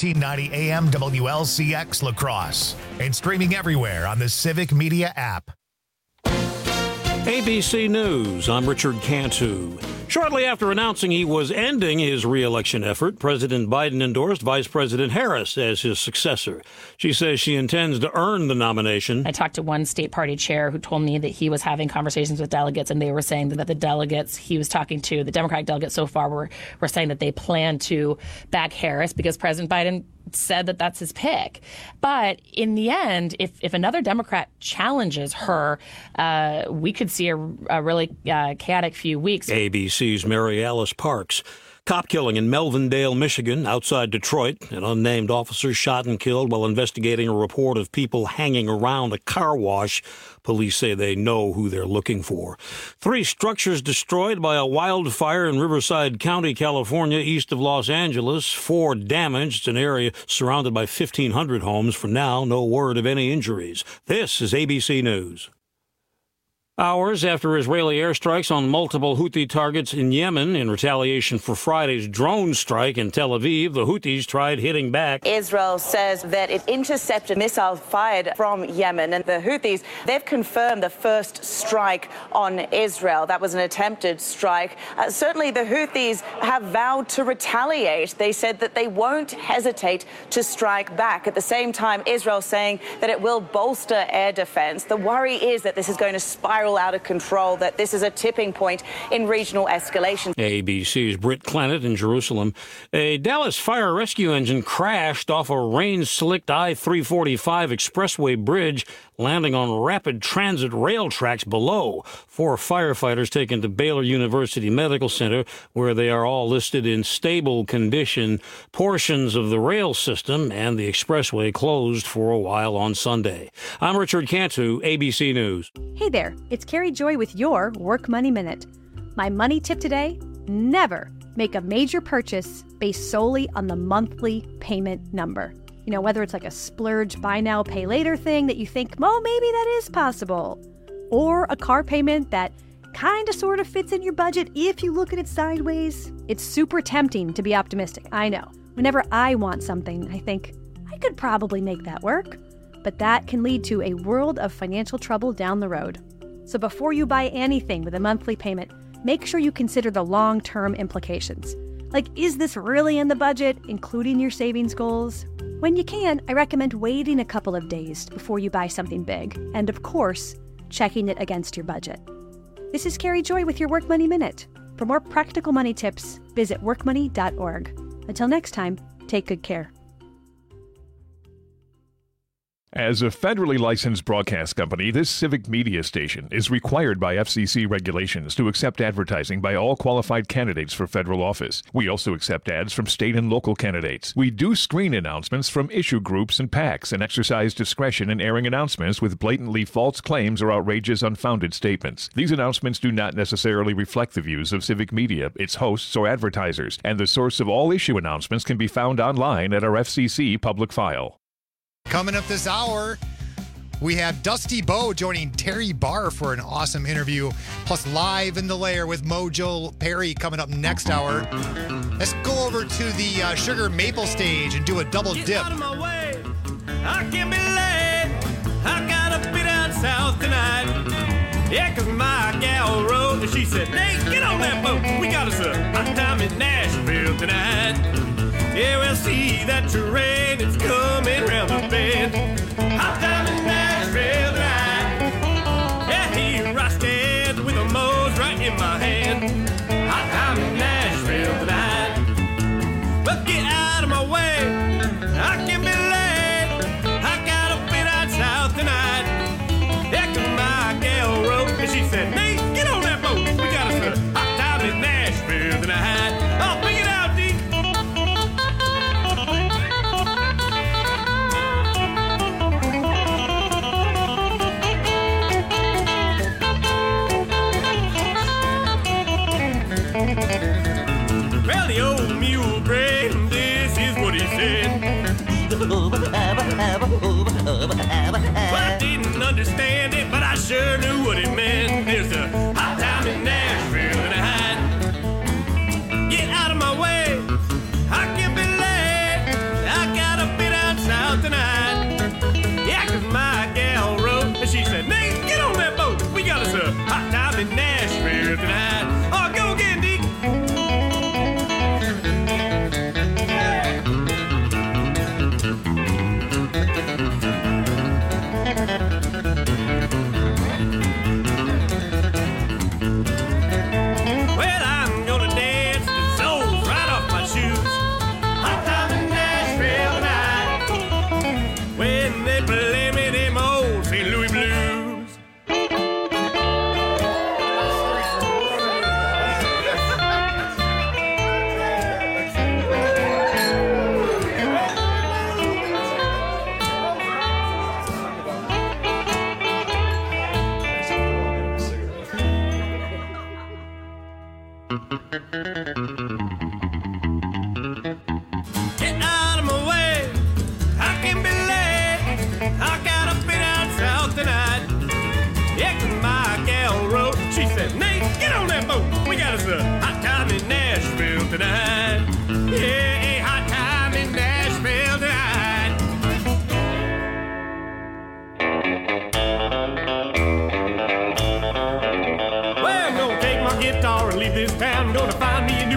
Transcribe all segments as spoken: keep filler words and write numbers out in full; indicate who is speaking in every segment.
Speaker 1: thirteen ninety A M W L C X La Crosse and streaming everywhere on the Civic Media app.
Speaker 2: A B C News, I'm Richard Cantu. Shortly after announcing he was ending his re-election effort, President Biden endorsed Vice President Harris as his successor. She says she intends to earn the nomination.
Speaker 3: I talked to one state party chair who told me that he was having conversations with delegates, and they were saying that the delegates he was talking to, the Democratic delegates so far, were, were saying that they plan to back Harris because President Biden said that that's his pick. But in the end, if, if another Democrat challenges her, uh, we could see a, a really uh, chaotic few weeks.
Speaker 2: A B C's Mary Alice Parks. Cop killing in Melvindale, Michigan, outside Detroit. An unnamed officer shot and killed while investigating a report of people hanging around a car wash. Police say they know who they're looking for. Three structures destroyed by a wildfire in Riverside County, California, east of Los Angeles. Four damaged. It's an area surrounded by fifteen hundred homes. For now, no word of any injuries. This is A B C News. Hours after Israeli airstrikes on multiple Houthi targets in Yemen in retaliation for Friday's drone strike in Tel Aviv, the Houthis tried hitting back.
Speaker 4: Israel says that it intercepted missiles fired from Yemen, and the Houthis, they've confirmed the first strike on Israel. That was an attempted strike. Uh, certainly the Houthis have vowed to retaliate. They said that they won't hesitate to strike back. At the same time, Israel saying that it will bolster air defense. The worry is that this is going to spiral out of control, that this is a tipping point in regional escalation.
Speaker 2: A B C's Britt Clennett in Jerusalem. A Dallas fire rescue engine crashed off a rain-slicked I three forty-five expressway bridge, landing on rapid transit rail tracks below. Four firefighters taken to Baylor University Medical Center, where they are all listed in stable condition. Portions of the rail system and the expressway closed for a while on Sunday. I'm Richard Cantu, A B C News.
Speaker 5: Hey there, it's Carrie Joy with your Work Money Minute. My money tip today: never make a major purchase based solely on the monthly payment number. You know, whether it's like a splurge, buy now, pay later thing that you think, oh, maybe that is possible. Or a car payment that kind of sort of fits in your budget if you look at it sideways. It's super tempting to be optimistic, I know. Whenever I want something, I think, I could probably make that work. But that can lead to a world of financial trouble down the road. So before you buy anything with a monthly payment, make sure you consider the long-term implications. Like, is this really in the budget, including your savings goals? When you can, I recommend waiting a couple of days before you buy something big, and of course, checking it against your budget. This is Carrie Joy with your Work Money Minute. For more practical money tips, visit work money dot org. Until next time, take good care.
Speaker 6: As a federally licensed broadcast company, this Civic Media station is required by F C C regulations to accept advertising by all qualified candidates for federal office. We also accept ads from state and local candidates. We do screen announcements from issue groups and PACs and exercise discretion in airing announcements with blatantly false claims or outrageous, unfounded statements. These announcements do not necessarily reflect the views of Civic Media, its hosts, or advertisers, and the source of all issue announcements can be found online at our F C C public file.
Speaker 7: Coming up this hour, we have Dusty Bowe joining Terry Barr for an awesome interview, plus Live in the Lair with Mojo Perry coming up next hour. Let's go over to the uh, Sugar Maple stage and do a double
Speaker 8: Get
Speaker 7: dip.
Speaker 8: Out of my way. I can't be late. I gotta be down south tonight. Yeah, cause my gal wrote and she said, Nate, get on that boat. We got us a hot time in Nashville tonight. Yeah, we'll see that terrain, it's coming round the bend. Hot time in Nashville tonight. Yeah, here I stand with a Moe's right in my hand. Hot time in Nashville tonight. But get out of my way, I can be late. I gotta be down south tonight. Yeah, cause my gal wrote and she said, Nate, get on that boat. We got us a hot time in Nashville tonight. Oh, bring it out, D. Well, the old mule bred, this is what he said. Well, I didn't understand it, but I sure knew what it meant. There's a hot time in Nashville tonight. Get out of my way, I can't be late. I got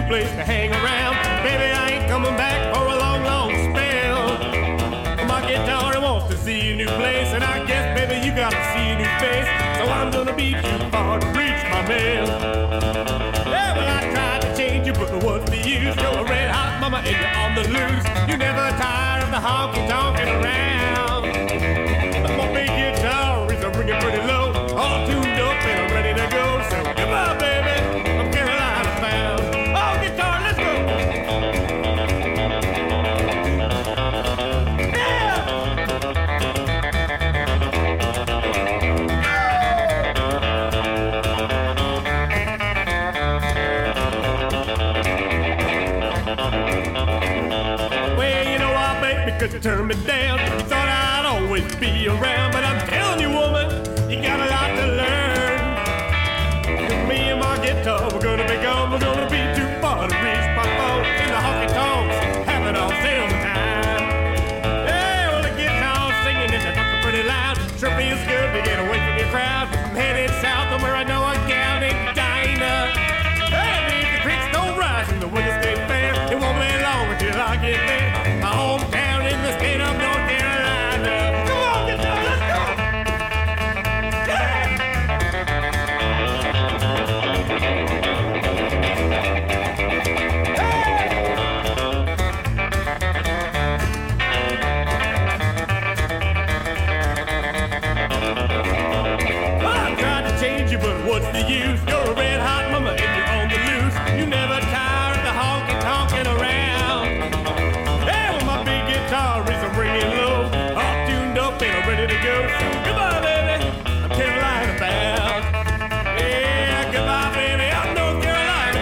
Speaker 8: place to hang around. Baby, I ain't coming back for a long, long spell. My guitar wants to see a new place, and I guess, baby, you gotta see a new face. So I'm gonna be too far to reach my mail. Yeah, well, I tried to change you, but what's the use? You're a red hot mama and you're on the loose. You never tired of the honky-tonking around. My big guitar is a ringing pretty low, all tuned up and ready to go. So goodbye, baby, I'm Carolina bound. Oh, guitar, let's go. Well, you know I bet because you turned me down. Thought I'd always be around, but I'm telling you, woman, you got a lot to learn. 'Cause me and my guitar, we're gonna be gone. We're gonna be too far to reach my phone in the honky tonks, having ourselves a time. Yeah, well, the guitar singing and the talking pretty loud. Sure feels good to get away from your crowd. I'm headed south to where I know a gal named Dinah. And if the creeks don't rise in the winter state fair, it won't be long until I get there. My hometown in the state of North Carolina. Come on, guitar, let's go. I tried to change you, but what's the use? You're a red hot mama and you're on the loose. You never tire of the honky tonking around. Hey, well, my big guitar is a ringing low, all tuned up and I'm ready to go. So goodbye, baby, I'm Carolina bound. Yeah, goodbye, baby, I'm North Carolina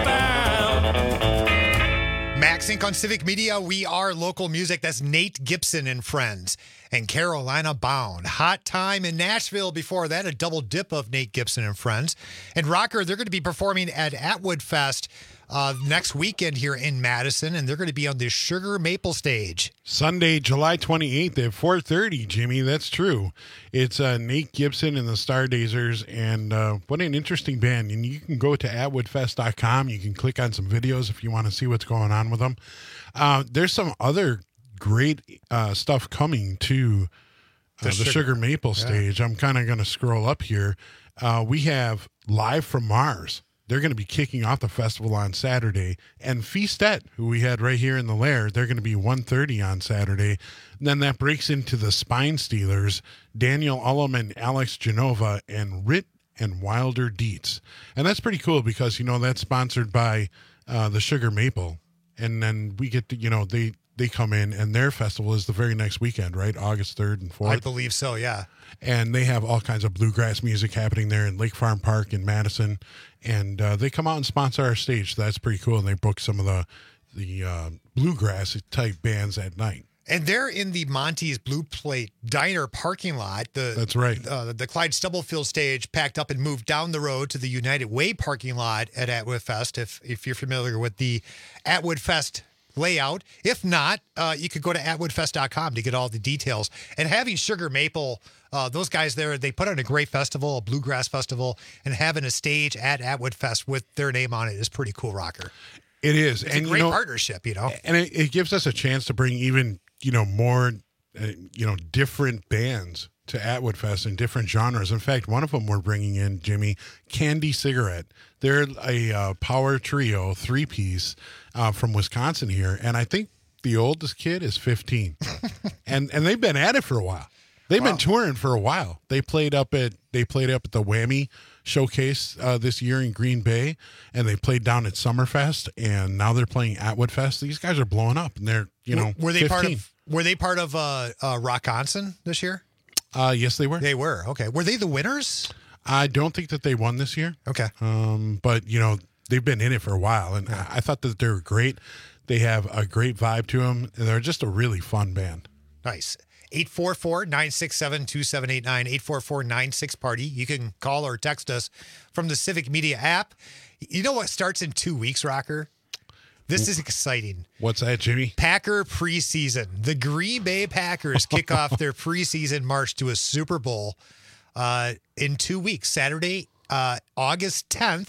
Speaker 8: bound.
Speaker 7: Max Inc on Civic Media. We are local music. That's Nate Gibson and Friends and Carolina Bound. Hot Time in Nashville before that, a double dip of Nate Gibson and Friends. And Rocker, they're going to be performing at Atwood Fest uh, next weekend here in Madison, and they're going to be on the Sugar Maple stage.
Speaker 9: Sunday, July twenty-eighth at four thirty, Jimmy. That's true. It's uh, Nate Gibson and the Stardazers, and uh, what an interesting band. And you can go to atwood fest dot com. You can click on some videos if you want to see what's going on with them. Uh, there's some other great uh, stuff coming to uh, the, the Sugar, Sugar Maple yeah. stage. I'm kind of going to scroll up here. Uh, we have Live from Mars. They're going to be kicking off the festival on Saturday. And Feastette, who we had right here in the Lair, they're going to be one thirty on Saturday. And then that breaks into the Spine Stealers, Daniel Ullum and Alex Genova, and Rit and Wilder Dietz. And that's pretty cool because, you know, that's sponsored by uh, the Sugar Maple. And then we get to, you know, they, they come in and their festival is the very next weekend, right? August third and fourth.
Speaker 7: I believe so, yeah.
Speaker 9: And they have all kinds of bluegrass music happening there in Lake Farm Park in Madison. And uh, they come out and sponsor our stage. So that's pretty cool. And they book some of the the uh, bluegrass type bands at night.
Speaker 7: And they're in the Monty's Blue Plate Diner parking lot. The,
Speaker 9: That's right.
Speaker 7: Uh, the Clyde Stubblefield stage packed up and moved down the road to the United Way parking lot at Atwood Fest, if, if you're familiar with the Atwood Fest layout. If not, uh, you could go to atwood fest dot com to get all the details. And having Sugar Maple, uh, those guys there, they put on a great festival, a bluegrass festival, and having a stage at Atwood Fest with their name on it is pretty cool, Rocker.
Speaker 9: It is.
Speaker 7: It's
Speaker 9: and,
Speaker 7: a great
Speaker 9: you know,
Speaker 7: partnership, you know.
Speaker 9: And it, it gives us a chance to bring even, you know, more, uh, you know, different bands to Atwood Fest in different genres. In fact, one of them we're bringing in, Jimmy, Candy Cigarette. They're a uh, power trio, three-piece uh, from Wisconsin here, and I think the oldest kid is fifteen. and and they've been at it for a while. They've wow. been touring for a while. They played up at they played up at the Whammy Showcase uh, this year in Green Bay, and they played down at Summerfest, and now they're playing Atwood Fest. These guys are blowing up, and they're you know
Speaker 7: were they
Speaker 9: fifteen.
Speaker 7: part of were they part of uh, uh, Rockonson this year?
Speaker 9: Uh, yes, they were.
Speaker 7: They were. Okay. Were they the winners?
Speaker 9: I don't think that they won this year.
Speaker 7: Okay.
Speaker 9: Um, but, you know, they've been in it for a while, and yeah. I, I thought that they were great. They have a great vibe to them, and they're just a really fun band.
Speaker 7: Nice. eight four four, nine six seven, two seven eight nine, eight four four, nine six party. You can call or text us from the Civic Media app. You know what starts in two weeks, Rocker? This is exciting.
Speaker 9: What's that, Jimmy?
Speaker 7: Packer preseason. The Green Bay Packers kick off their preseason march to a Super Bowl uh, in two weeks. Saturday, uh, August tenth.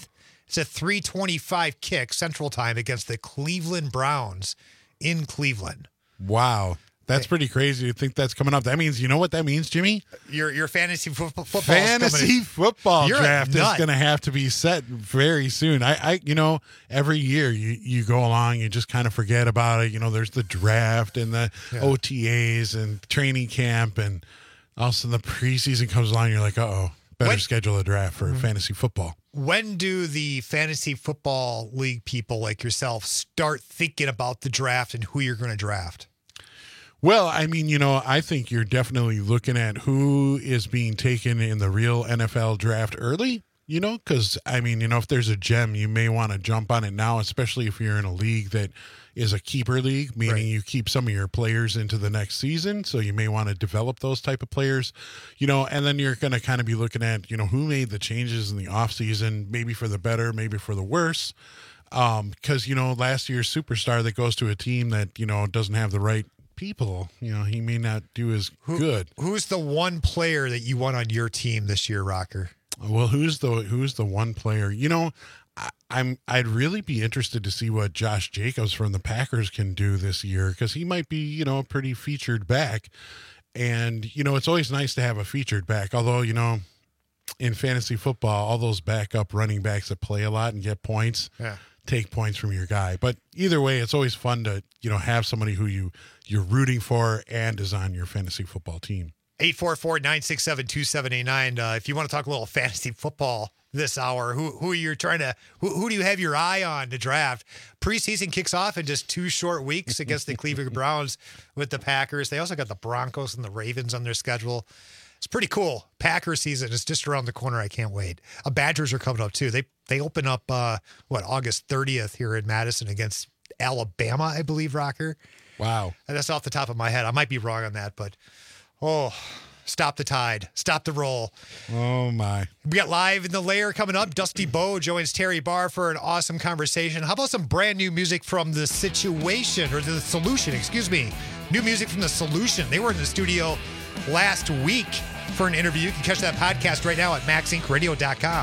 Speaker 7: It's a three twenty-five kick Central Time against the Cleveland Browns in Cleveland.
Speaker 9: Wow. That's pretty crazy to think that's coming up. That means, you know what that means, Jimmy?
Speaker 7: Your your fantasy fo- football
Speaker 9: fantasy football
Speaker 7: You're
Speaker 9: draft is going to have to be set very soon. I, I, you know, every year you, you go along, you just kind of forget about it. You know, there's the draft and the yeah. O T As and training camp, and all of a sudden the preseason comes along. And you're like, uh oh, better when, schedule a draft for mm-hmm. fantasy football.
Speaker 7: When do the fantasy football league people like yourself start thinking about the draft and who you're going to draft?
Speaker 9: Well, I mean, you know, I think you're definitely looking at who is being taken in the real N F L draft early, you know, because, I mean, you know, if there's a gem, you may want to jump on it now, especially if you're in a league that is a keeper league, meaning right. you keep some of your players into the next season. So you may want to develop those type of players, you know, and then you're going to kind of be looking at, you know, who made the changes in the offseason, maybe for the better, maybe for the worse. Um, because, you know, last year's superstar that goes to a team that, you know, doesn't have the right people, you know, he may not do as Who, good.
Speaker 7: Who's the one player that you want on your team this year, Rocker?
Speaker 9: Well, who's the who's the one player? You know, I, I'm I'd really be interested to see what Josh Jacobs from the Packers can do this year, because he might be, you know, a pretty featured back. And, you know, it's always nice to have a featured back, although, you know, in fantasy football, all those backup running backs that play a lot and get points
Speaker 7: yeah.
Speaker 9: take points from your guy. But either way, it's always fun to, you know, have somebody who you you're rooting for and is on your fantasy football team.
Speaker 7: eight four four, nine six seven, two seven eight nine. Uh, if you want to talk a little fantasy football this hour, who who you're trying to, who, who do you have your eye on to draft? Preseason kicks off in just two short weeks against the Cleveland Browns with the Packers. They also got the Broncos and the Ravens on their schedule. It's pretty cool. Packers season is just around the corner. I can't wait. Uh, Badgers are coming up too. They they open up, uh, what, August thirtieth here in Madison against Alabama, I believe, Rocker.
Speaker 9: Wow.
Speaker 7: And that's off the top of my head. I might be wrong on that, but, oh, stop the tide. Stop the roll.
Speaker 9: Oh, my.
Speaker 7: We got Live in the Lair coming up. Dusty Bo joins Terry Barr for an awesome conversation. How about some brand new music from The Situation, or The Solution, excuse me. New music from The Solution. They were in the studio last week for an interview. You can catch that podcast right now at max inc radio dot com.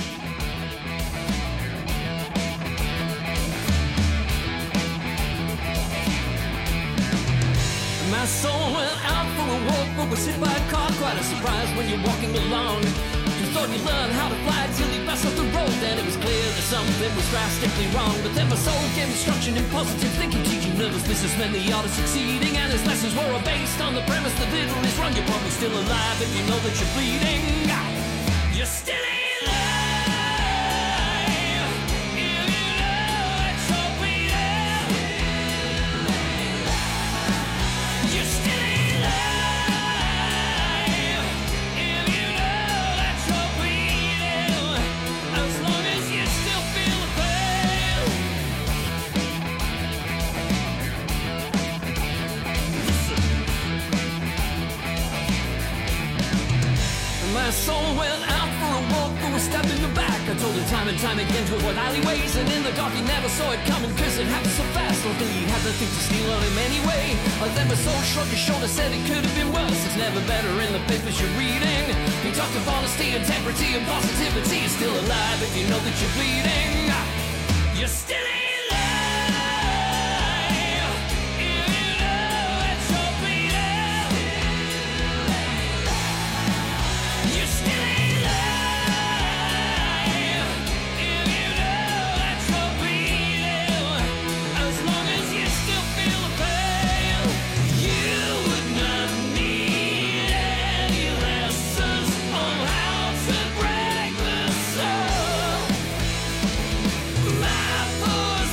Speaker 10: My soul went out for a walk, but was hit by a car. Quite a surprise when you're walking along. You thought you learned how to fly till you passed off the road. Then it was clear that something was drastically wrong. But then my soul gave instruction in positive thinking, teaching nervous businessmen the art of succeeding. And his lessons were all based on the premise that little is wrong. You're probably still alive if you know that you're bleeding. You're still alive. My soul went out for a walk, but was stabbed in the back. I told her time and time again to avoid alleyways, and in the dark he never saw it coming, cause it happened so fast. Luckily he had nothing to steal on him anyway. But then my soul shrugged his shoulder, said it could have been worse. It's never better in the papers you're reading. He talked of honesty, integrity, and positivity. You're still alive if you know that you're bleeding. You're still alive. My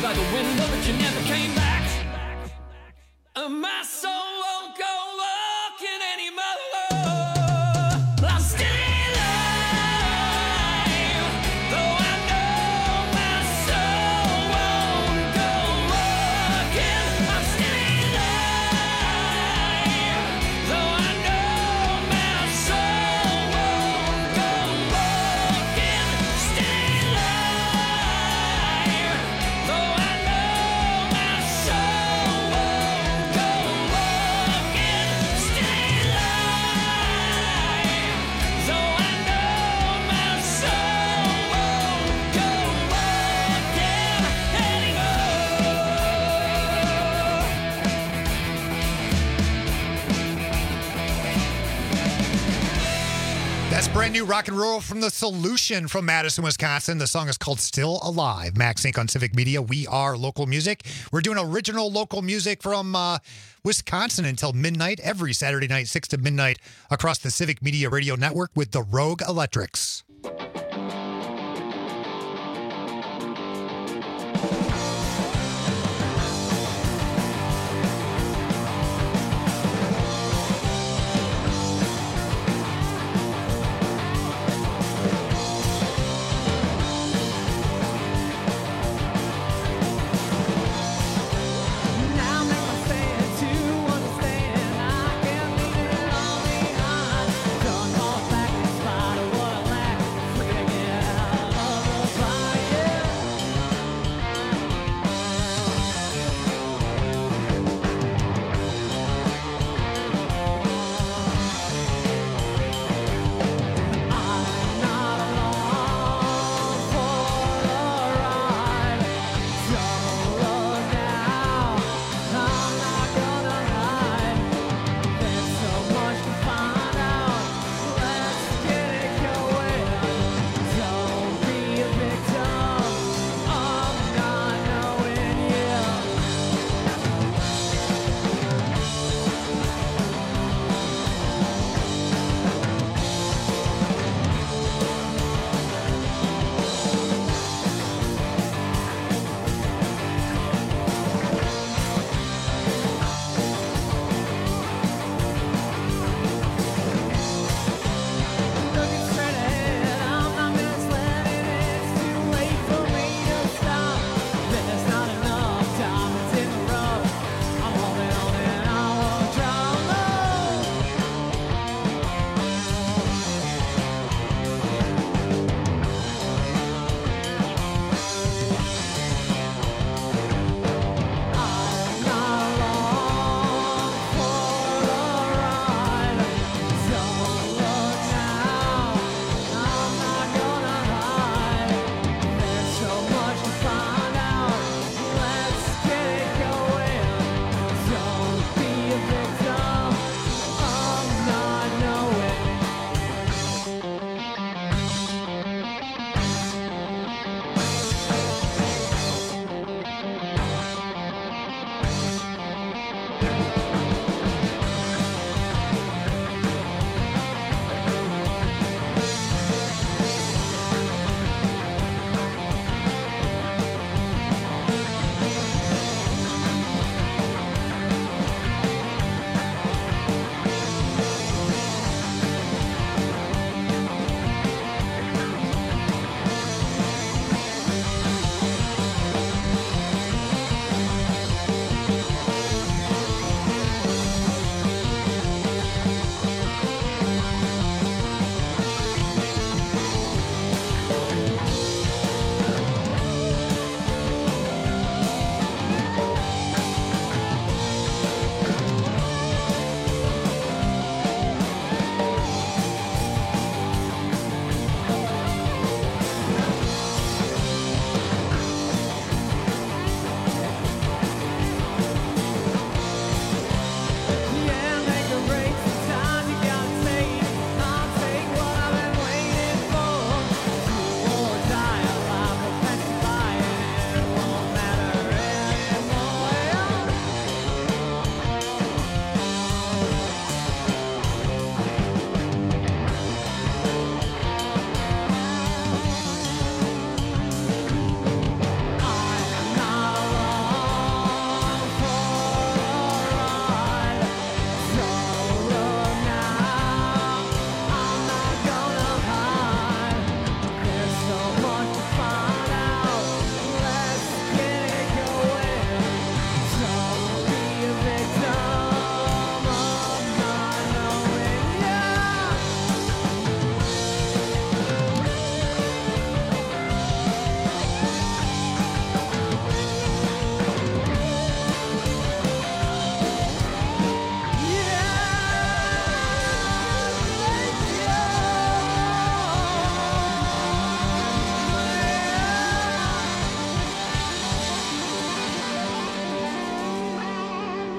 Speaker 10: like a window, but you never came back. Uh, my soul won't go walking anymore. I'm still alive, though I know my soul won't go walking. I'm still alive, though I know my soul won't go walking. Still alive, though I know my soul won't go walking. Still alive, though I know my soul won't go walking
Speaker 7: That's brand new rock and roll from The Solution from Madison, Wisconsin. The song is called Still Alive. Max Inc on Civic Media. We are local music. We're doing original local music from uh, Wisconsin until midnight every Saturday night, six to midnight across the Civic Media Radio Network with the Rogue Electrics.
Speaker 10: Now make my stand to understand I can't leave it all behind. Done all back in spite of what I lack.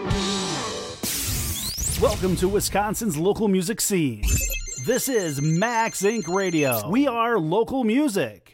Speaker 11: Welcome to Wisconsin's local music scene. This is Max Incorporated. Radio. We are local music.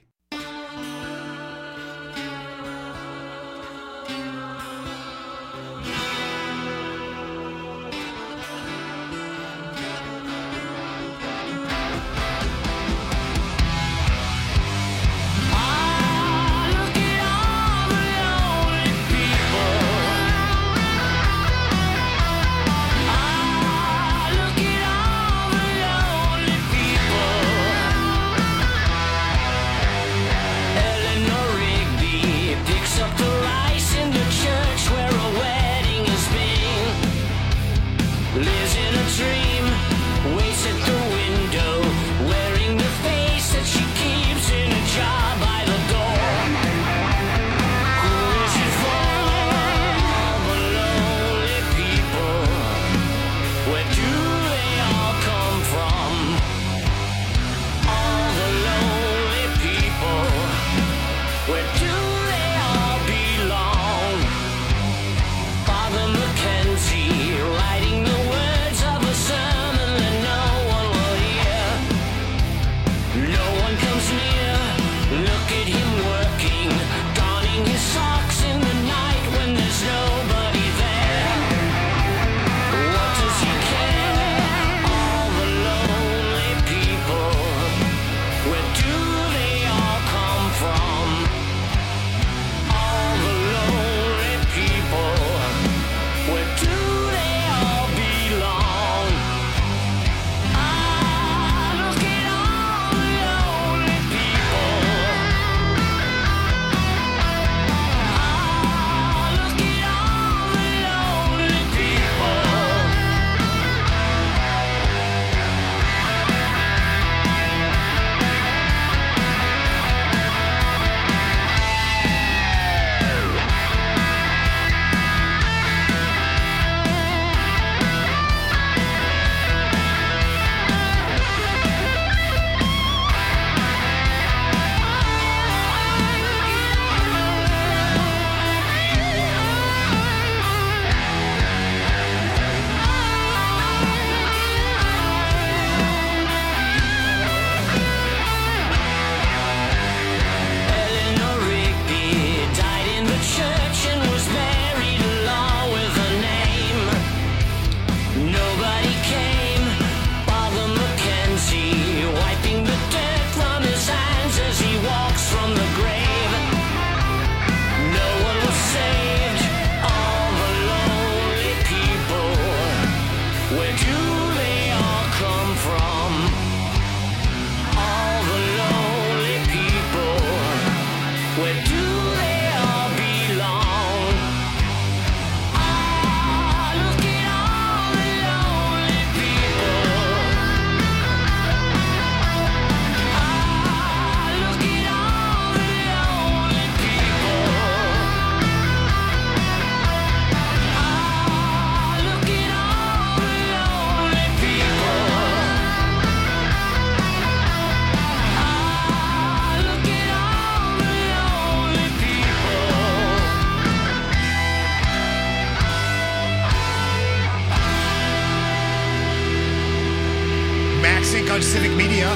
Speaker 7: Civic Media.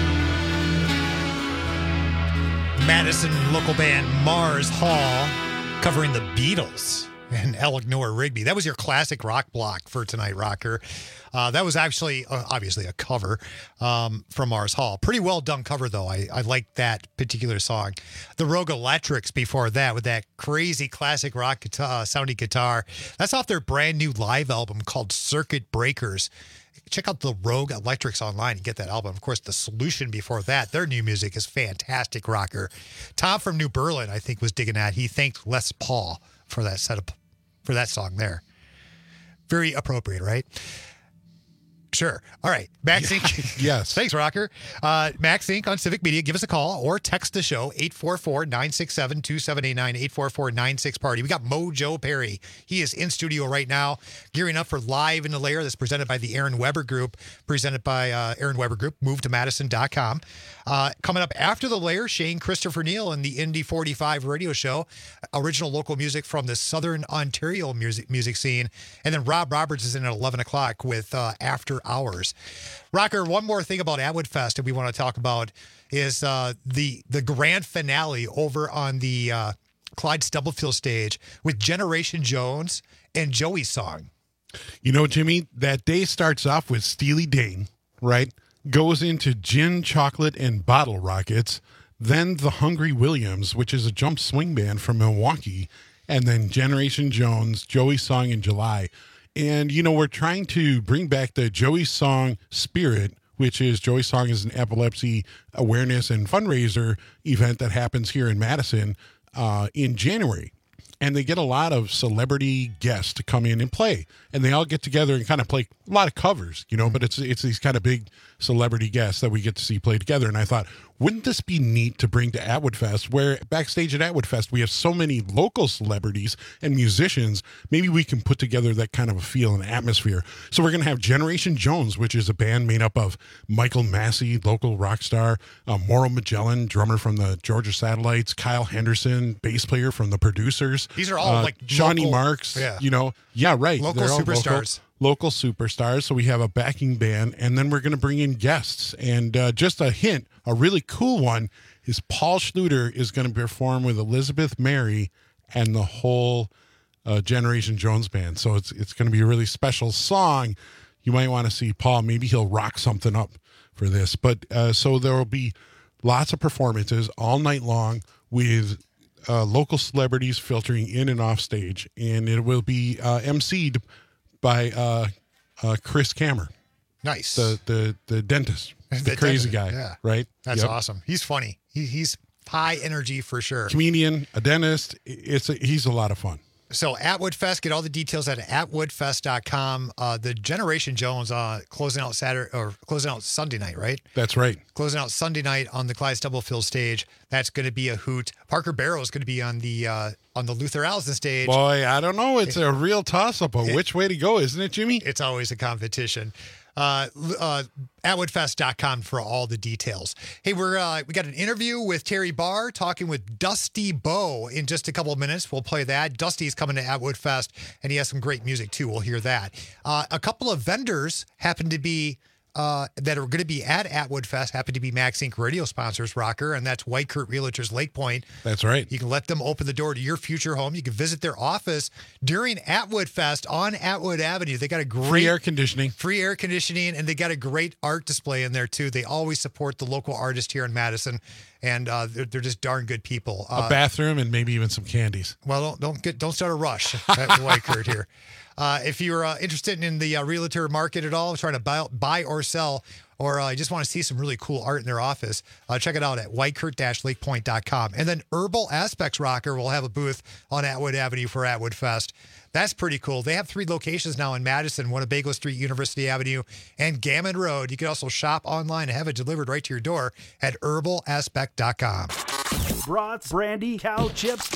Speaker 7: Madison local band Mars Hall covering the Beatles and Eleanor Rigby. That was your classic rock block for tonight, Rocker. Uh, that was actually, uh, obviously, a cover um, from Mars Hall. Pretty well done cover, though. I, I like that particular song. The Rogue Electrics before that with that crazy classic rock guitar, uh, sounding guitar. That's off their brand new live album called Circuit Breakers. Check out the Rogue Electrics online and get that album. Of course, The Solution before that. Their new music is fantastic, Rocker. Tom from New Berlin, I think, was digging that. He thanked Les Paul for that setup, for that song there. Very appropriate, right? Sure. All right. Max Incorporated.
Speaker 9: Yes.
Speaker 7: Thanks, Rocker. Uh, Max Incorporated on Civic Media. Give us a call or text the show, eight four four, nine six seven, two seven eight nine, eight four four, nine six party. We got Mojo Perry. He is in studio right now, gearing up for Live in the Lair that's presented by the Aaron Weber Group, presented by uh, Aaron Weber Group, move to madison dot com. Uh, coming up after the Lair, Shane Christopher Neal and the Indy forty-five radio show, original local music from the Southern Ontario music music scene. And then Rob Roberts is in at eleven o'clock with uh, After Hours. Rocker, one more thing about Atwood Fest that we want to talk about is uh, the the grand finale over on the uh, Clyde Stubblefield stage with Generation Jones and Joey's song.
Speaker 9: You know, Jimmy, that day starts off with Steely Dan, right? Goes into Gin, Chocolate, and Bottle Rockets. Then the Hungry Williams, which is a jump swing band from Milwaukee. And then Generation Jones, Joey's song in July. And, you know, we're trying to bring back the Joey Song spirit, which is Joey Song is an epilepsy awareness and fundraiser event that happens here in Madison uh, in January. And they get a lot of celebrity guests to come in and play. And they all get together and kind of play a lot of covers, you know, but it's it's these kind of big celebrity guests that we get to see play together. And I thought, wouldn't this be neat to bring to Atwood Fest, where backstage at Atwood Fest, we have so many local celebrities and musicians. Maybe we can put together that kind of a feel and atmosphere. So we're going to have Generation Jones, which is a band made up of Michael Massey, local rock star, uh, Mauro Magellan, drummer from the Georgia Satellites, Kyle Henderson, bass player from the Producers.
Speaker 7: These are all
Speaker 9: uh,
Speaker 7: like
Speaker 9: Johnny
Speaker 7: local,
Speaker 9: Marks,
Speaker 7: yeah.
Speaker 9: you know, yeah, right.
Speaker 7: Local
Speaker 9: They're all
Speaker 7: superstars.
Speaker 9: Local, local superstars. So we have a backing band, and then we're going to bring in guests. And uh, just a hint, a really cool one is Paul Schluter is going to perform with Elizabeth Mary and the whole uh, Generation Jones band. So it's it's going to be a really special song. You might want to see Paul. Maybe he'll rock something up for this. But uh, so there will be lots of performances all night long with uh, local celebrities filtering in and off stage. And it will be uh, emceed by uh, uh, Chris Kammer.
Speaker 7: Nice.
Speaker 9: The the the dentist. The,
Speaker 7: The
Speaker 9: crazy
Speaker 7: dentist,
Speaker 9: guy,
Speaker 7: yeah.
Speaker 9: right?
Speaker 7: That's
Speaker 9: Yep.
Speaker 7: awesome. He's funny. He, he's high energy for sure.
Speaker 9: Comedian, a dentist. It's a, he's a lot of fun.
Speaker 7: So Atwood Fest, get all the details at atwood fest dot com. Uh, the Generation Jones uh, closing out Saturday or closing out Sunday night, right?
Speaker 9: That's right.
Speaker 7: Closing out Sunday night on the Clyde Stubblefield stage. That's going to be a hoot. Parker Barrow is going to be on the uh, on the Luther Allison stage.
Speaker 9: Boy, I don't know. It's a real toss-up of which way to go, isn't it, Jimmy?
Speaker 7: It's always a competition. Uh, uh, atwood fest dot com for all the details. Hey, we're uh, we got an interview with Terry Barr talking with Dusty Bowe in just a couple of minutes. We'll play that. Dusty's coming to Atwood Fest, and he has some great music too. We'll hear that. Uh, a couple of vendors happen to be uh, that are going to be at Atwood Fest happen to be Max Incorporated radio sponsors, Rocker, and that's White Kurt Realtors Lake Point.
Speaker 9: That's right.
Speaker 7: You can let them open the door to your future home. You can visit their office during Atwood Fest on Atwood Avenue. They got a great
Speaker 9: Free air conditioning.
Speaker 7: Free air conditioning, and they got a great art display in there too. They always support the local artist here in Madison, and uh, they're, they're just darn good people. Uh,
Speaker 9: a bathroom and maybe even some candies.
Speaker 7: Well, don't don't get don't start a rush at White Kurt here. Uh, if you're uh, interested in the uh, realtor market at all, trying to buy, buy or sell, or uh, you just want to see some really cool art in their office, uh, check it out at white kurt dash lake point dot com. And then Herbal Aspects Rocker will have a booth on Atwood Avenue for Atwood Fest. That's pretty cool. They have three locations now in Madison, one at Bagel Street, University Avenue, and Gammon Road. You can also shop online and have it delivered right to your door at herbal aspect dot com.
Speaker 11: Brats, brandy, cow chips,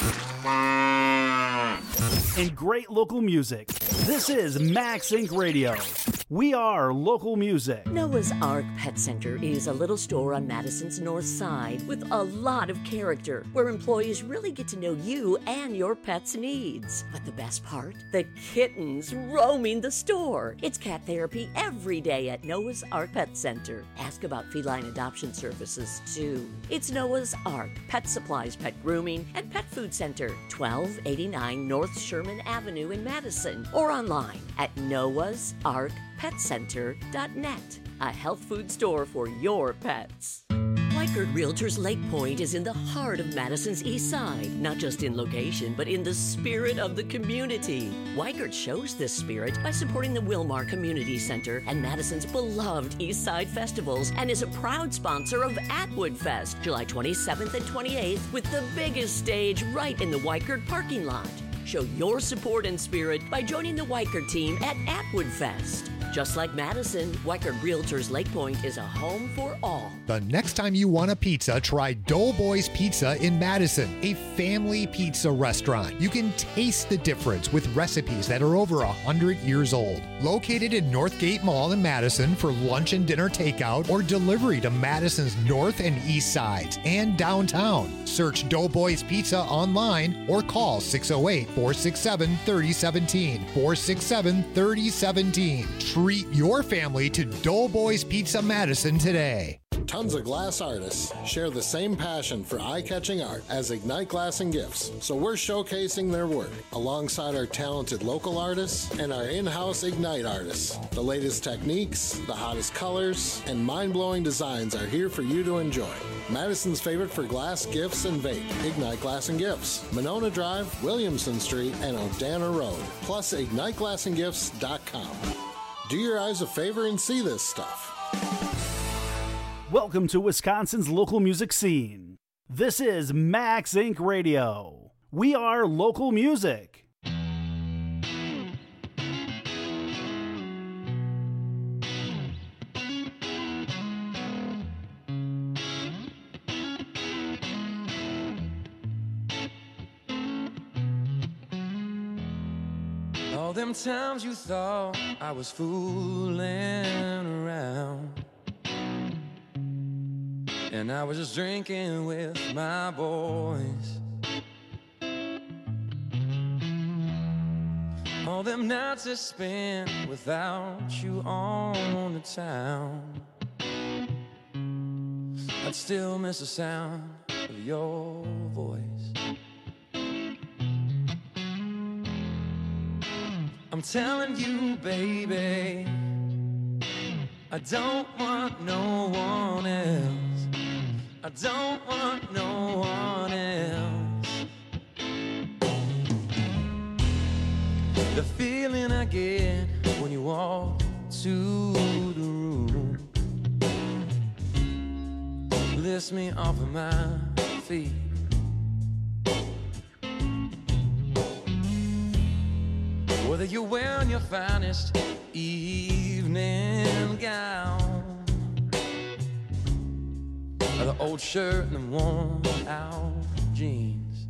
Speaker 11: and great local music. This is Max Incorporated Radio. We are local music.
Speaker 12: Noah's Ark Pet Center is a little store on Madison's north side with a lot of character, where employees really get to know you and your pet's needs. But the best part? The kittens roaming the store. It's cat therapy every day at Noah's Ark Pet Center. Ask about feline adoption services, too. It's Noah's Ark Pet Supplies, Pet Grooming, and Pet Food Center, twelve eighty-nine North Sherman Avenue in Madison, or online at noahs ark pet center dot net, a health food store for your pets. Weichert Realtors Lake Point is in the heart of Madison's east side, not just in location, but in the spirit of the community. Weichert shows this spirit by supporting the Wilmar Community Center and Madison's beloved East Side festivals, and is a proud sponsor of Atwood Fest, July twenty-seventh and twenty-eighth, with the biggest stage right in the Weichert parking lot. Show your support and spirit by joining the Weichert team at Atwood Fest. Just like Madison, Weckert Realtors Lake Point is a home for all.
Speaker 7: The next time you want a pizza, try Doughboys Pizza in Madison, a family pizza restaurant. You can taste the difference with recipes that are over one hundred years old. Located in Northgate Mall in Madison for lunch and dinner takeout or delivery to Madison's north and east sides and downtown. Search Doughboys Pizza online or call six oh eight, four six seven, three oh one seven, four six seven, three oh one seven. Treat your family to Doughboys Pizza Madison today.
Speaker 13: Tons of glass artists share the same passion for eye-catching art as Ignite Glass and Gifts, so we're showcasing their work alongside our talented local artists and our in-house Ignite artists. The latest techniques, the hottest colors, and mind-blowing designs are here for you to enjoy. Madison's favorite for glass, gifts, and vape, Ignite Glass and Gifts, Monona Drive, Williamson Street, and Odana Road, plus ignite glass and gifts dot com. Do your eyes a favor and see this stuff.
Speaker 11: Welcome to Wisconsin's local music scene. This is Max Incorporated. Radio. We are local music.
Speaker 8: All them times you thought I was fooling around, and I was just drinking with my boys. All them nights I spent without you on the town, I'd still miss the sound of your voice. I'm telling you, baby, I don't want no one else. I don't want no one else. The feeling I get when you walk to the room lifts me off of my feet. Whether you're wearing your finest evening gown, or the old shirt and the worn out jeans.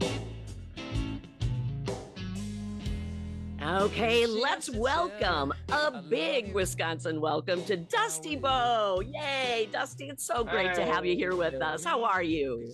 Speaker 12: Okay, let's welcome a big Wisconsin welcome to Dusty Bo. Yay, Dusty, it's so great hey. to have you here with us. How are you?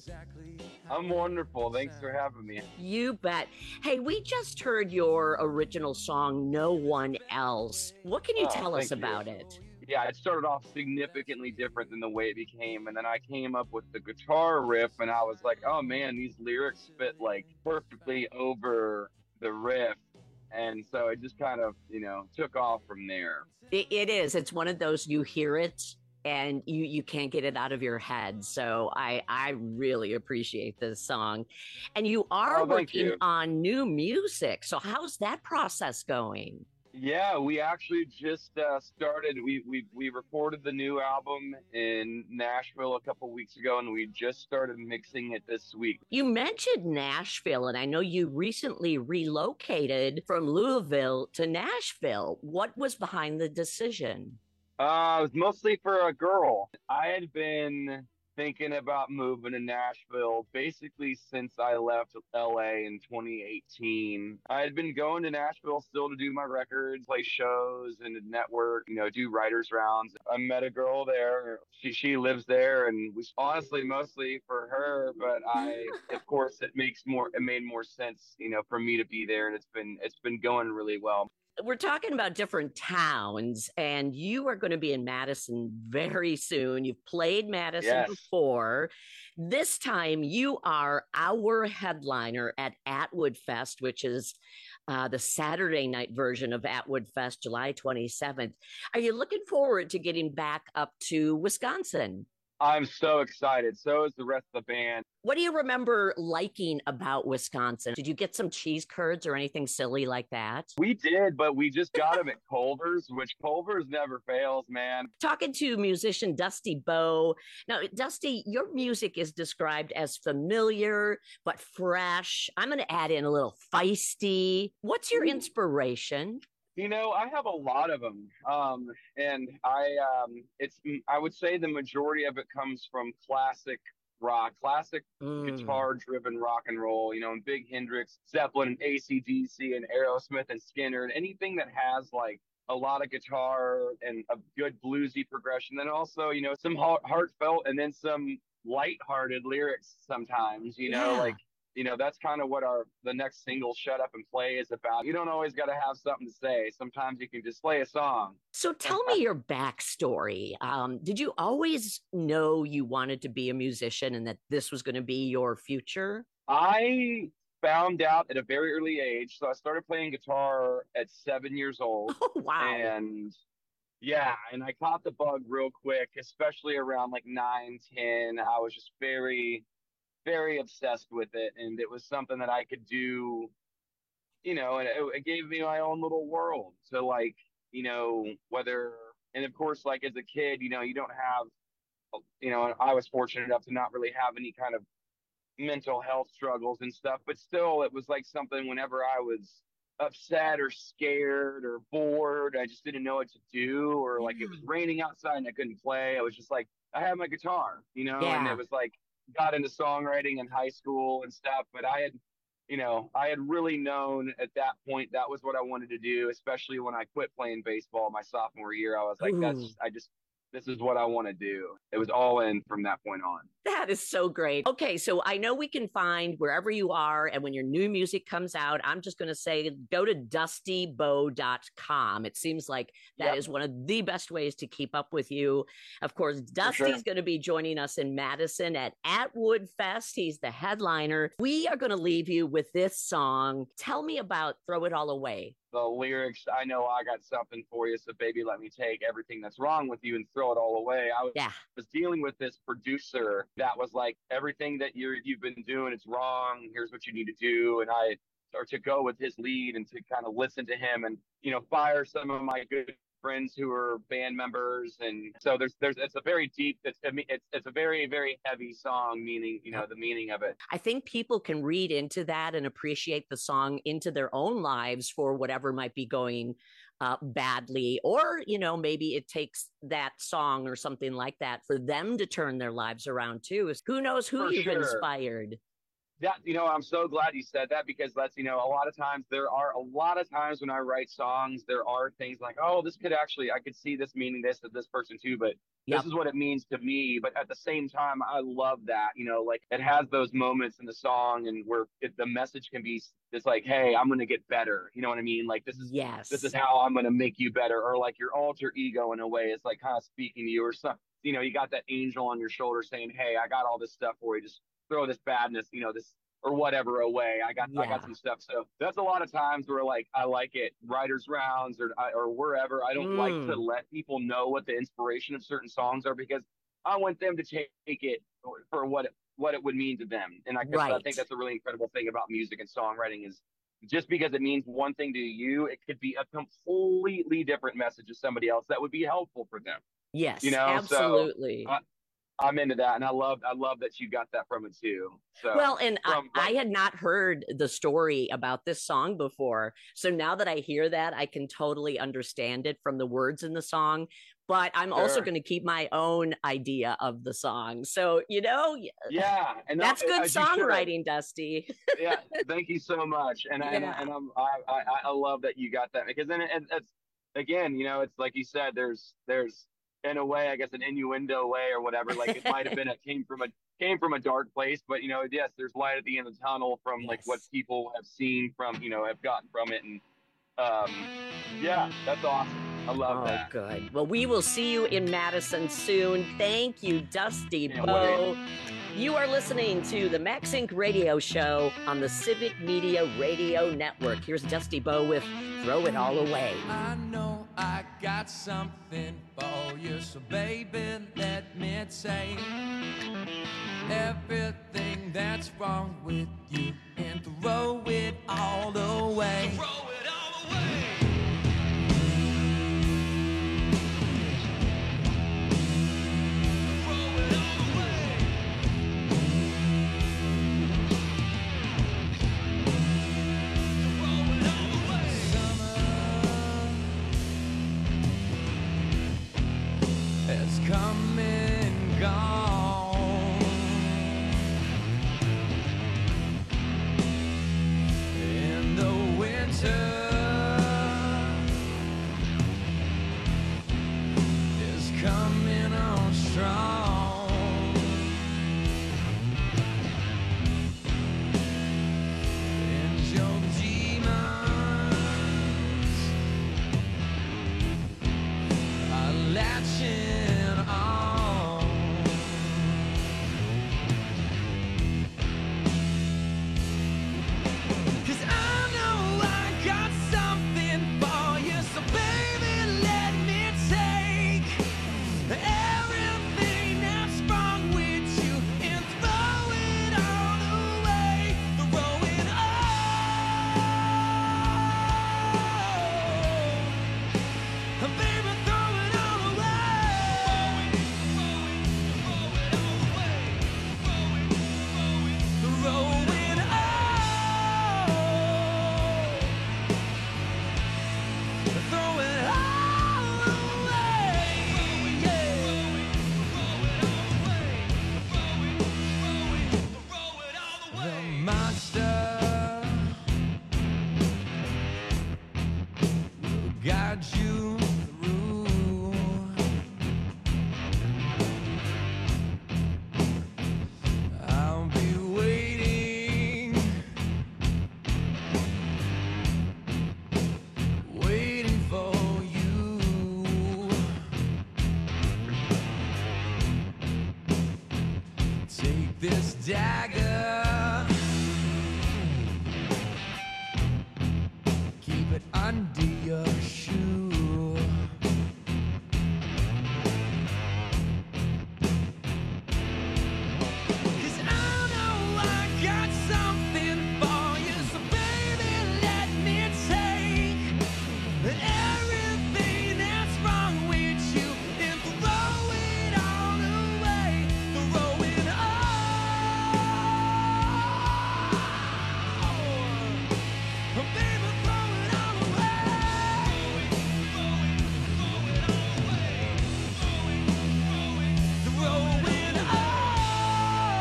Speaker 14: I'm wonderful. Thanks for having me.
Speaker 12: You bet. Hey, we just heard your original song, No One Else. What can you oh, tell us about you. it?
Speaker 14: Yeah, it started off significantly different than the way it became. And then I came up with the guitar riff and I was like, oh man, these lyrics fit like perfectly over the riff. And so it just kind of, you know, took off from there.
Speaker 12: It, it is. It's one of those, you hear it and you, you can't get it out of your head. So I, I really appreciate this song. And you are oh, working you. on new music. So how's that process going?
Speaker 14: Yeah, we actually just uh, started. We, we we recorded the new album in Nashville a couple weeks ago, and we just started mixing it this week.
Speaker 12: You mentioned Nashville, and I know you recently relocated from Louisville to Nashville. What was behind the decision?
Speaker 14: Uh, it was mostly for a girl. I had been thinking about moving to Nashville basically since I left L A in twenty eighteen. I had been going to Nashville still to do my records, play shows and network, you know, do writers rounds. I met a girl there. She she lives there, and was honestly mostly for her, but I of course it makes more it made more sense, you know, for me to be there, and it's been it's been going really well.
Speaker 12: We're talking about different towns, and you are going to be in Madison very soon. You've played Madison yes. before. This time you are our headliner at Atwood Fest, which is uh, the Saturday night version of Atwood Fest, July twenty-seventh. Are you looking forward to getting back up to Wisconsin?
Speaker 14: I'm so excited. So is the rest of the band.
Speaker 12: What do you remember liking about Wisconsin? Did you get some cheese curds or anything silly like that?
Speaker 14: We did, but we just got them at Culver's, which Culver's never fails, man.
Speaker 12: Talking to musician Dusty Bo. Now, Dusty, your music is described as familiar, but fresh. I'm going to add in a little feisty. What's your inspiration?
Speaker 14: You know, I have a lot of them, um, and I um, it's I would say the majority of it comes from classic rock, classic
Speaker 12: Mm.
Speaker 14: guitar-driven rock and roll. You know, and Big Hendrix, Zeppelin, and A C D C, and Aerosmith, and Skinner, and anything that has like a lot of guitar and a good bluesy progression. Then also, you know, some heart- heartfelt and then some lighthearted lyrics sometimes. You know,
Speaker 12: Yeah.
Speaker 14: like. You know, that's kind of what our the next single, Shut Up and Play, is about. You don't always got to have something to say. Sometimes you can just play a song.
Speaker 12: So tell me your backstory. Um, did you always know you wanted to be a musician and that this was going to be your future?
Speaker 14: I found out at a very early age. So I started playing guitar at seven years old.
Speaker 12: Oh, wow.
Speaker 14: And yeah, and I caught the bug real quick, especially around like nine, ten. I was just very, very obsessed with it. And it was something that I could do, you know, and it, it gave me my own little world. So like, you know, whether, and of course, like as a kid, you know, you don't have, you know, I was fortunate enough to not really have any kind of mental health struggles and stuff, but still it was like something whenever I was upset or scared or bored, I just didn't know what to do, or like it was raining outside and I couldn't play. I was just like, I had my guitar, you know,
Speaker 12: Yeah.
Speaker 14: and it was like, got into songwriting in high school and stuff, but I had, you know, I had really known at that point that was what I wanted to do, especially when I quit playing baseball my sophomore year. I was like,
Speaker 12: Ooh.
Speaker 14: that's, I just, this is what I want to do. It was all in from that point on.
Speaker 12: That is so great. Okay, so I know we can find wherever you are, and when your new music comes out, I'm just going to say go to dusty bow dot com. It seems like that
Speaker 14: Yep.
Speaker 12: is one of the best ways to keep up with you. Of course, Dusty's
Speaker 14: sure.
Speaker 12: going to be joining us in Madison at Atwood Fest. He's the headliner. We are going to leave you with this song. Tell me about Throw It All Away.
Speaker 14: The lyrics, I know I got something for you, so baby, let me take everything that's wrong with you and throw it all away. I was,
Speaker 12: Yeah.
Speaker 14: was dealing with this producer that was like, everything that you're, you've been doing, it's wrong. Here's what you need to do. And I, or to go with his lead and to kind of listen to him and, you know, fire some of my good friends who are band members. And so there's, there's, it's a very deep, it's, I mean, it's, it's a very, very heavy song, meaning, you know, the meaning of it.
Speaker 12: I think people can read into that and appreciate the song into their own lives for whatever might be going uh, badly. Or, you know, maybe it takes that song or something like that for them to turn their lives around too. Who knows who
Speaker 14: For
Speaker 12: you've
Speaker 14: sure.
Speaker 12: inspired?
Speaker 14: That, you know, I'm so glad you said that, because that's, you know, a lot of times there are a lot of times when I write songs, there are things like, oh, this could actually, I could see this meaning this to this person too, but
Speaker 12: Yep.
Speaker 14: this is what it means to me. But at the same time, I love that, you know, like it has those moments in the song and where it, the message can be, it's like, hey, I'm going to get better. You know what I mean? Like, this is,
Speaker 12: Yes.
Speaker 14: this is how I'm going to make you better. Or like your alter ego in a way is like kind of speaking to you, or some, you know, you got that angel on your shoulder saying, hey, I got all this stuff for you. Just throw this badness, you know, this, or whatever away. I got I
Speaker 12: Yeah.
Speaker 14: got some stuff. So that's a lot of times where like I like it writers rounds or or wherever. I don't like
Speaker 12: Mm.
Speaker 14: to let people know what the inspiration of certain songs are, because I want them to take it for what it, what it would mean to them. And I, guess I
Speaker 12: Right.
Speaker 14: think that's a really incredible thing about music and songwriting is just because it means one thing to you, it could be a completely different message to somebody else that would be helpful for them.
Speaker 12: Yes,
Speaker 14: You know,
Speaker 12: absolutely.
Speaker 14: so I, I'm into that, and I love I love that you got that from it too. So
Speaker 12: Well, and I,
Speaker 14: from,
Speaker 12: I had not heard the story about this song before. So now that I hear that, I can totally understand it from the words in the song. But I'm also
Speaker 14: Sure.
Speaker 12: going to keep my own idea of the song. So, you know,
Speaker 14: yeah, and
Speaker 12: that's
Speaker 14: I-
Speaker 12: good
Speaker 14: as you should.
Speaker 12: songwriting, Dusty.
Speaker 14: Yeah, thank you so much, and and,
Speaker 12: Yeah.
Speaker 14: and I'm I, I I love that you got that, because then it, it's again, you know, it's like you said, there's there's in a way, I guess, an innuendo way or whatever. Like it might have been it came from a came from a dark place, but you know, yes, there's light at the end of the tunnel from like what
Speaker 12: Yes.
Speaker 14: people have seen from, you know, have gotten from it, and um, yeah, that's awesome. I love
Speaker 12: Oh,
Speaker 14: that.
Speaker 12: good. Well, we will see you in Madison soon. Thank you, Dusty
Speaker 14: Can't
Speaker 12: Bow. You are listening to the Max Inc Radio Show on the Civic Media Radio Network. Here's Dusty Bow with Throw It All Away.
Speaker 10: I know I got something for you, so baby, let me say everything that's wrong with you and throw it all away. Throw it all away. Summer
Speaker 8: throw it all away. Yeah. The monster will guide you through. I'll be waiting, waiting for you. Take this dagger, keep it under your shoe. Cause I know I got something for you, so baby let me take everything that's wrong with you and throw it all away, throw it all. Baby, throw it all away. Throw it all.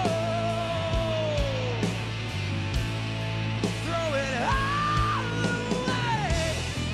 Speaker 8: Throw it all away.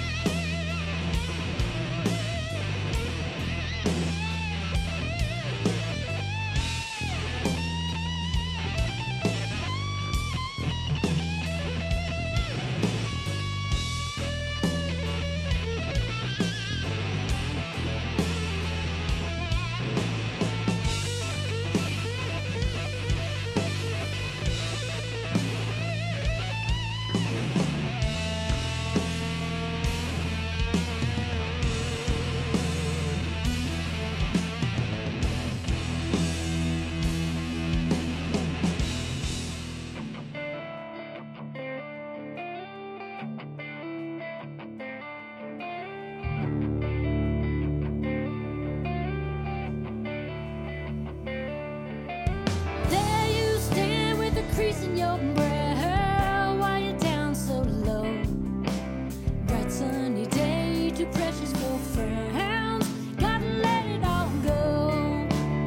Speaker 15: There you stand with a crease in your brow while you're down so low. Bright sunny day, too precious for frowns. Gotta let it all go.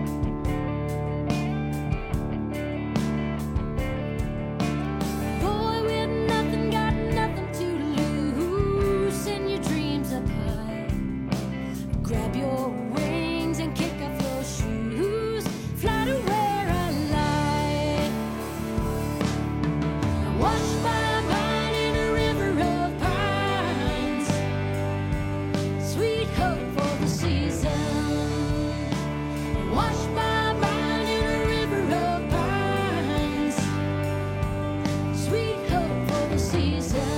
Speaker 15: Boy with nothing, got nothing to lose. Send your dreams up high. Grab your wings and kick off your shoes. Fly to where I lie. Wash my mind in a river of pines. Sweet hope for the season. Wash my mind in a river of pines. Sweet hope for the season.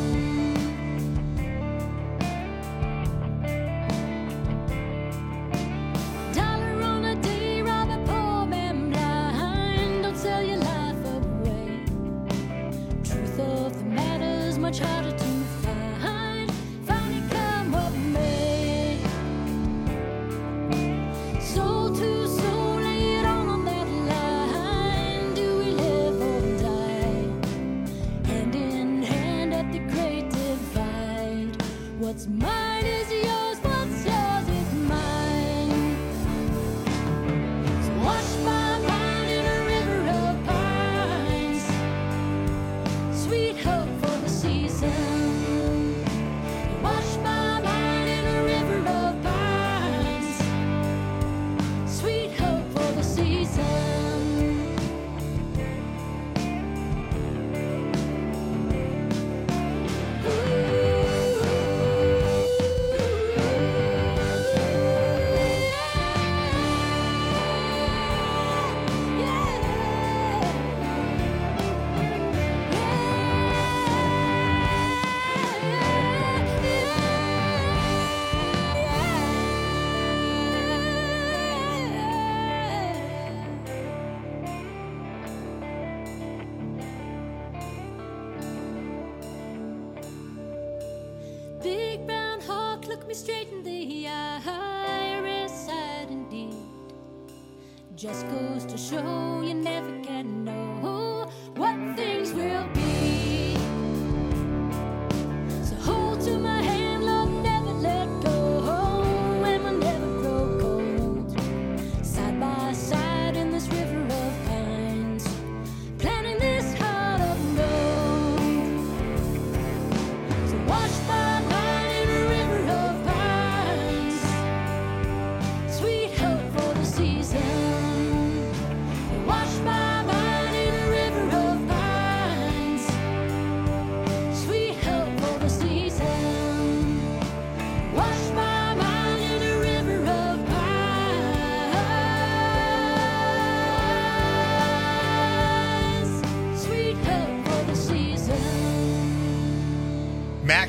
Speaker 15: Dollar on a day, rob a poor man blind. Don't sell your life away. Truth of the matter's much harder to find. Find it, come what may. Soul to soul, lay it all on that line. Do we live or die? Hand in hand at the great divide. What's mine is yours, what's yours is mine. So wash my mind in a river of pines. Sweet hope for the season. Wash my mind in a river of pines. Sweet hope for the season. Big brown hawk, look me straight in the eye. Rare sight indeed. Just goes to show you never can know what things will be. So hold to my hand, love.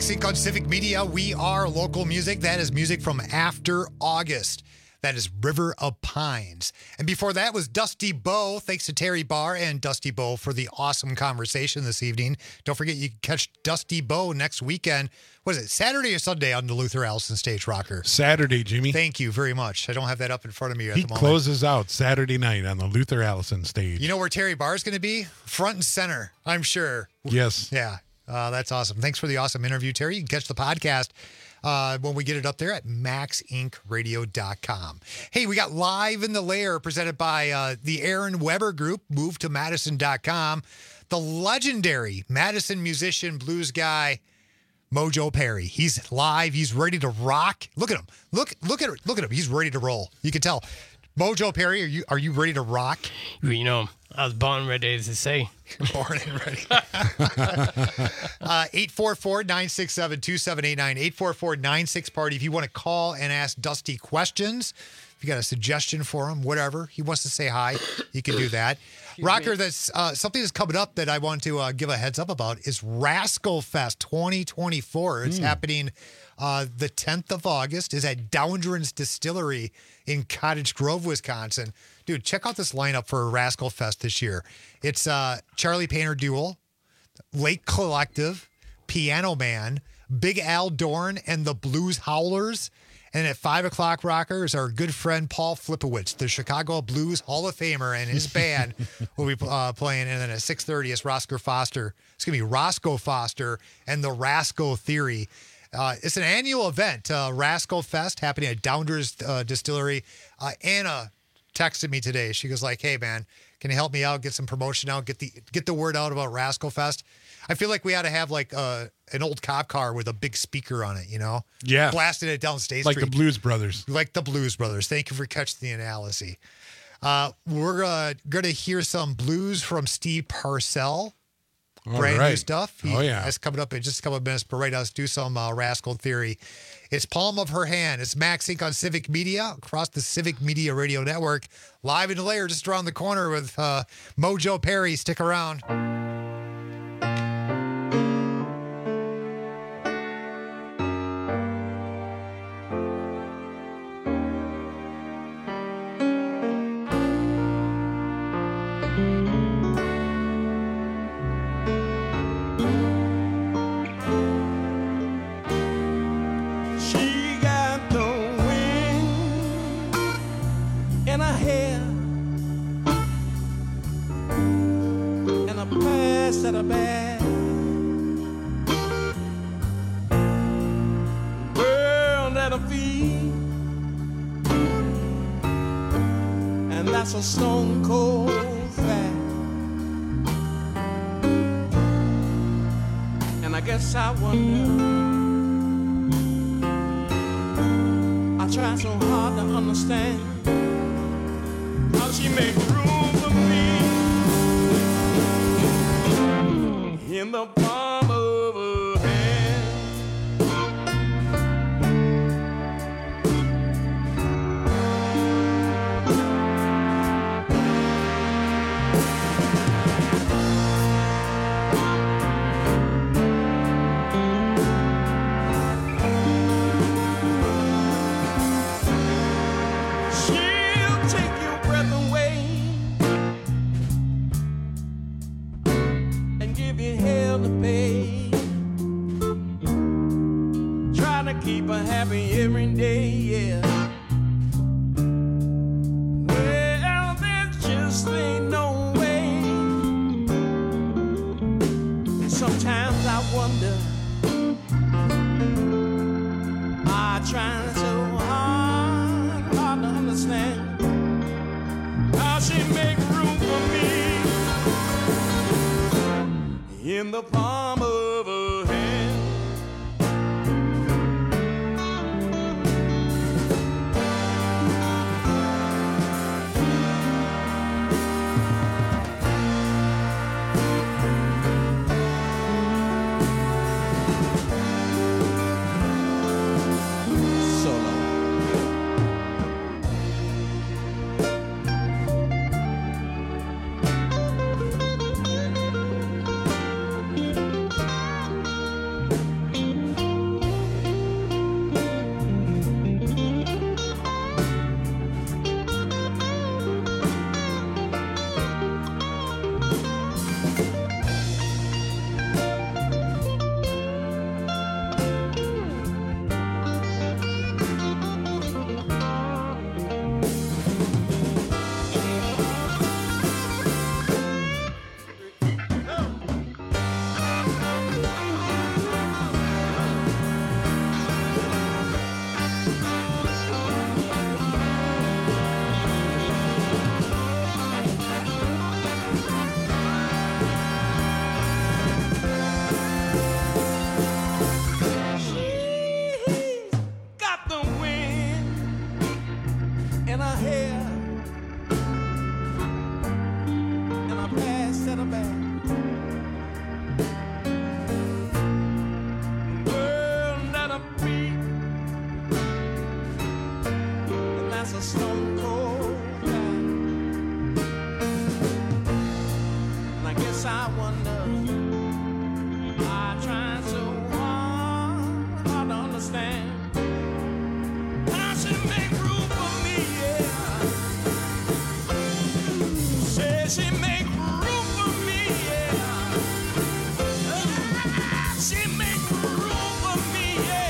Speaker 7: Max Inc on Civic Media. We are local music. That is music from After August. That is River of Pines. And before that was Dusty Bo. Thanks to Terry Barr and Dusty Bo for the awesome conversation this evening. Don't forget, you can catch Dusty Bo next weekend. Was it Saturday or Sunday on the Luther Allison Stage, Rocker?
Speaker 9: Saturday, Jimmy.
Speaker 7: Thank you very much. I don't have that up in front of me at
Speaker 9: He
Speaker 7: the moment.
Speaker 9: closes out Saturday night on the Luther Allison Stage.
Speaker 7: You know where Terry Barr is going to be? Front and center, I'm sure.
Speaker 9: Yes.
Speaker 7: Yeah. Uh, that's awesome. Thanks for the awesome interview, Terry. You can catch the podcast uh, when we get it up there at max inc radio dot com. Hey, we got Live in the Lair presented by uh, the Aaron Weber Group, move to madison dot com. The legendary Madison musician, blues guy, Mojo Perry. He's live. He's ready to rock. Look at him. Look, look at look at him. He's ready to roll. You can tell. Mojo Perry, are you are you ready to rock?
Speaker 16: You know, I was born ready to say.
Speaker 7: Born and ready. uh, eight four four, nine six seven, two seven eight nine, eight four four, nine six party. If you want to call and ask Dusty questions, if you got a suggestion for him, whatever, he wants to say hi, you can do that. Rocker, that's uh, something that's coming up that I want to uh, give a heads up about is Rascal Fest twenty twenty-four. It's
Speaker 9: Mm.
Speaker 7: happening uh, the tenth of August. Is at Downdrans Distillery in Cottage Grove, Wisconsin. Dude, check out this lineup for Rascal Fest this year. It's uh, Charlie Painter Duel, Lake Collective, Piano Man, Big Al Dorn, and the Blues Howlers. And at five o'clock, Rocker, is our good friend Paul Flipowitz, the Chicago Blues Hall of Famer, and his band will be uh, playing. And then at six thirty, it's Roscoe Foster. It's going to be Roscoe Foster and the Rascal Theory. Uh, it's an annual event, uh, Rascal Fest, happening at Downdrans uh, Distillery. Uh, Anna texted me today. She goes like, hey, man, can you help me out, get some promotion out, get the get the word out about Rascal Fest? I feel like we ought to have like uh, an old cop car with a big speaker on it, you know?
Speaker 9: Yeah.
Speaker 7: Blasting it down State
Speaker 9: Like
Speaker 7: Street.
Speaker 9: the Blues Brothers.
Speaker 7: Like the Blues Brothers. Thank you for catching the analysis. Uh, we're uh, going to hear some blues from Steve Parcell.
Speaker 9: All
Speaker 7: Brand new
Speaker 9: right.
Speaker 7: stuff. He
Speaker 9: Oh, yeah.
Speaker 7: That's coming up in just a couple of minutes. But right now, let's do some uh, Rascal Theory. It's Palm of Her Hand. It's Max Inc on Civic Media across the Civic Media Radio Network. Live in the Lair just around the corner with uh, Mojo Perry. Stick around.
Speaker 8: She got the wind in her hair and a past at her back. World at her feet, and that's a stone cold fact. And I guess I wonder, I try so hard to understand how she make room for me in the palm of her hand. She'll take your breath away and give you hell to pay. Trying to keep her happy every day, yeah. Well, there just ain't no way. And sometimes I wonder, I try so hard, hard to understand how she make room for me in the palm of her hand. Solo. a stone cold night. And I guess I wonder, I try so hard, hard to understand. I should make room for me, yeah. Say she make room for me, yeah. She make room for me,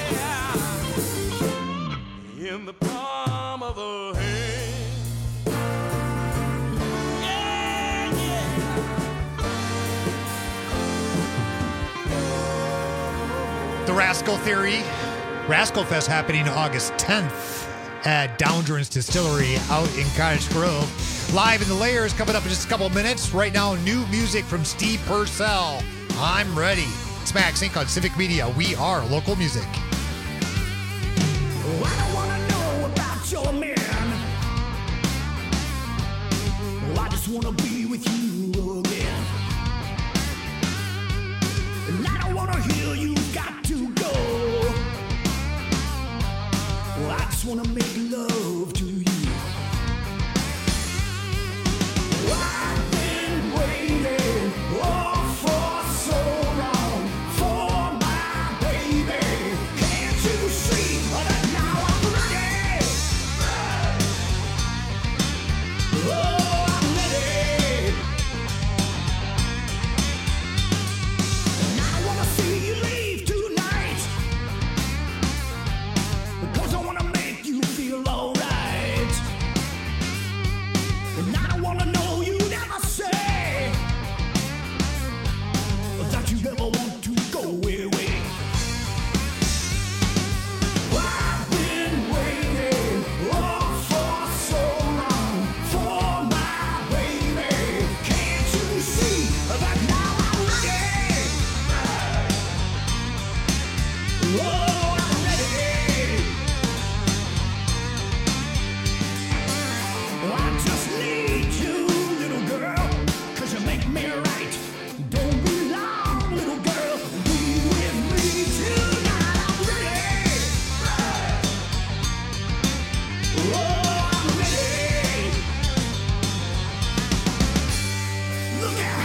Speaker 8: yeah. In the palm of her hand. Yeah, yeah.
Speaker 7: The Rascal Theory. Rascal Fest happening August tenth at Downdrans Distillery out in Cottage Grove. Live in the Layers coming up in just a couple of minutes. Right now, new music from Steve Purcell. I'm ready. It's Max Inc on Civic Media. We are local music.
Speaker 8: Oh, I don't wanna know about your man. Oh, I just wanna be with you again. And I don't wanna hear you got to go. Oh, I just wanna make love to you. Oh, I've been waiting oh, for so long for my baby. Can't you see that now I'm ready? Oh, I'm ready. And I wanna see you leave tonight, because I wanna make you feel alright. And I don't wanna know you never say that you ever want to go away. I've been waiting oh, for so long for my baby. Can't you see that now I'm ready? Oh, I'm ready. I just need you, little girl, 'cause you make me right. Don't be long, little girl, be with me tonight. I'm ready. Oh, I'm ready. Look out.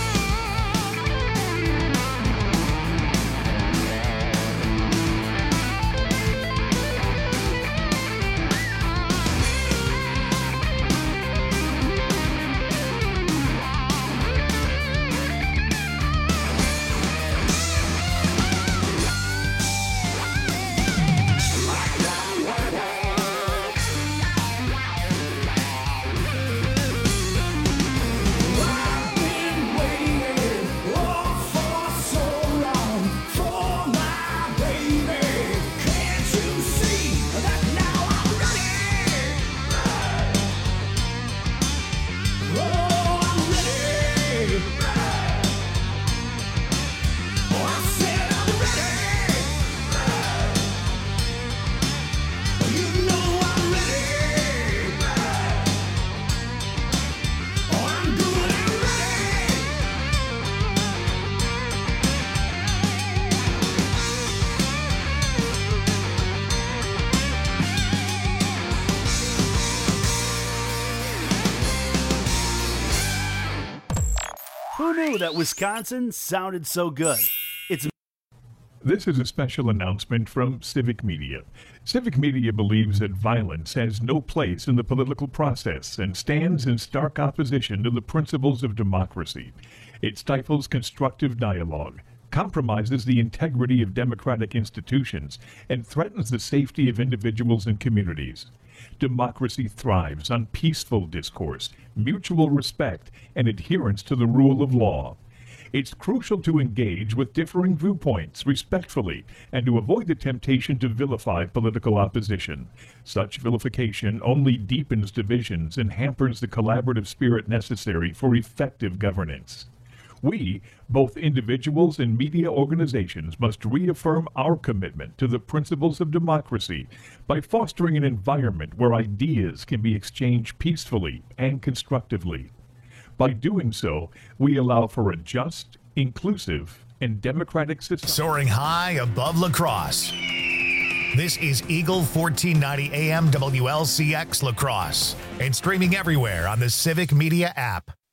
Speaker 8: I've been waiting oh, for so long for my baby. Can't you see that now I'm ready? Oh, I'm ready. Oh, I said I'm ready. You know I'm ready. Oh, I'm good and ready.
Speaker 11: Who knew that Wisconsin sounded so good? It's
Speaker 6: This is a special announcement from Civic Media. Civic Media believes that violence has no place in the political process and stands in stark opposition to the principles of democracy. It stifles constructive dialogue, compromises the integrity of democratic institutions, and threatens the safety of individuals and communities. Democracy thrives on peaceful discourse, mutual respect, and adherence to the rule of law. It's crucial to engage with differing viewpoints respectfully and to avoid the temptation to vilify political opposition. Such vilification only deepens divisions and hampers the collaborative spirit necessary for effective governance. We, both individuals and media organizations, must reaffirm our commitment to the principles of democracy by fostering an environment where ideas can be exchanged peacefully and constructively. By doing so, we allow for a just, inclusive, and democratic society.
Speaker 1: Soaring high above La Crosse. This is Eagle fourteen ninety A M W L C X La Crosse and streaming everywhere on the Civic Media app.